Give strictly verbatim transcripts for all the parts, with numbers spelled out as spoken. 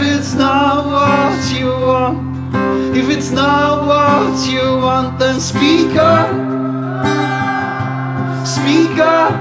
it's not what you want, if it's not what you want, then speak up, speak up.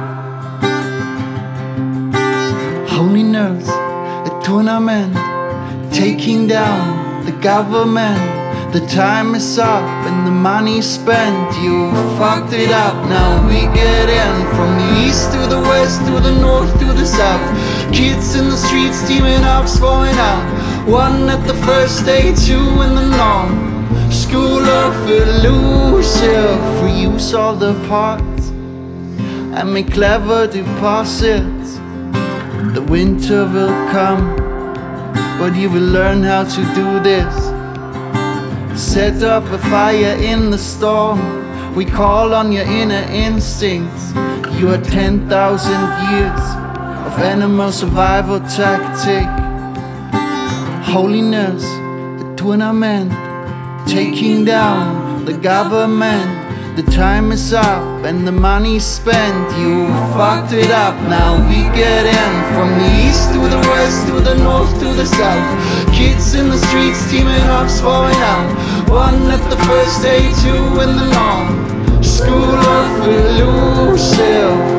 Holiness, a tournament, taking down the government. The time is up and the money's spent. You fucked it up, now we get in. From the east to the west, to the north, to the south. Kids in the streets teaming up, falling out. One at the first day, two in the norm. School of illusion, reuse all the parts and make clever deposits. The winter will come, but you will learn how to do this. Set up a fire in the storm. We call on your inner instincts. You are ten thousand years of animal survival tactic. Holiness, a tournament, taking down the government. The time is up and the money's spent. You fucked it up, now we get in. From the east to the west, to the north, to the south. Kids in the streets teaming up, falling out. One at the first day, two in the norm. School of illusion.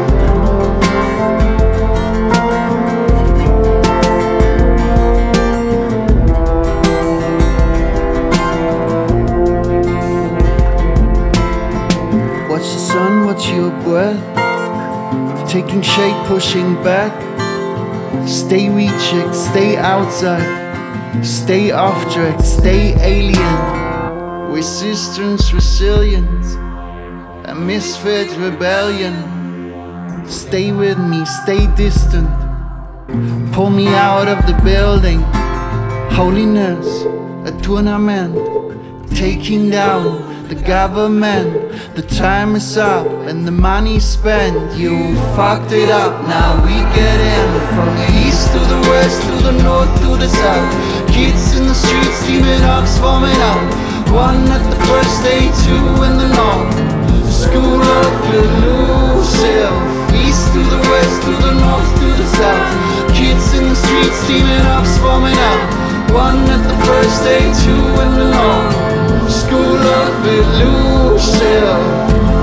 Watch the sun, watch your breath, taking shape, pushing back. Stay reaching, stay outside, stay off track, stay alien. Resistance, resilience, a misfit rebellion. Stay with me, stay distant, pull me out of the building. Holiness, a tournament, taking down the government. The time is up and the money's spent. You fucked it up, now we get in. From the east to the west, to the north, to the south. Kids in the streets teaming up, swarming out. One at the first day, two in the north. School of illusion. East to the west, to the north, to the south. Kids in the streets teaming up, swarming out. One at the first day, two in the north. School of illusion.